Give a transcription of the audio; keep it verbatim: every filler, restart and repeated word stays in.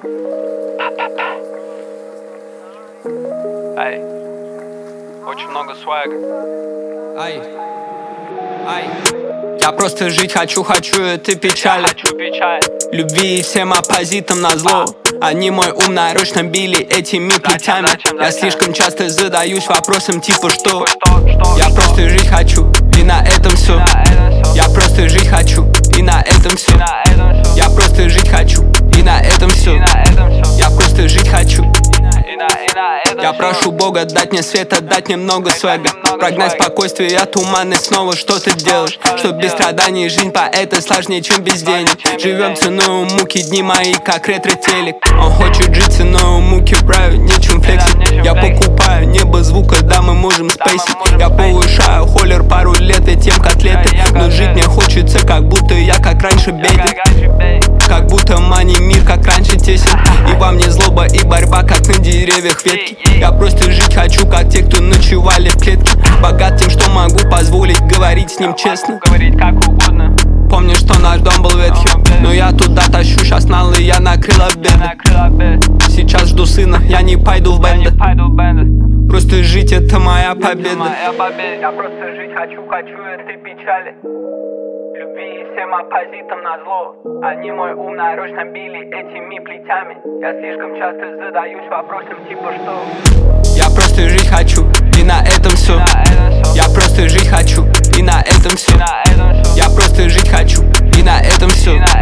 Ай, очень много свайга. Ай, ай. Я просто жить хочу, хочу этой печали. Хочу печаль. Любви и всем оппозитам назло. Они мой ум нарочно били этими плетями. Я слишком часто задаюсь вопросом типа что? Я просто жить хочу, и на этом все. Я просто жить хочу, и на этом все. Я просто жить хочу, и на этом все. Я просто жить хочу. Я прошу Бога дать мне света, дать немного свега, прогнать спокойствие и туманы, снова что-то делать. Чтоб без страданий жизнь поэта сложнее, чем без денег. Живем ценой муки, дни мои как ретро-телек. Он хочет жить ценой муки, правит, нечем флексить. Я покупаю небо звука, да мы можем спейсить. Я повышаю холлер пару лет и тем котлеты. Но жить мне хочется, как будто я как раньше беден. Как будто мани мир, как раньше тесен. И во мне злоба и борьба, как на деревьях ветки. Я просто жить хочу, как те, кто ночевали в клетке. Богат тем, что могу позволить говорить с ним честно. Говорить как угодно. Помню, что наш дом был ветхий, но я туда тащу сейчас налы, я накрыла беды. Сейчас жду сына, я не пойду в бенды. Просто жить это моя победа. Я просто жить хочу, хочу этой печали. Любви и всем оппозитам назло. Они мой ум нарочно били этими плетями. Я слишком часто задаюсь вопросом типа что? Я просто жить хочу, и на этом все. Я просто жить хочу, и на этом все. Я просто жить хочу, и на этом все.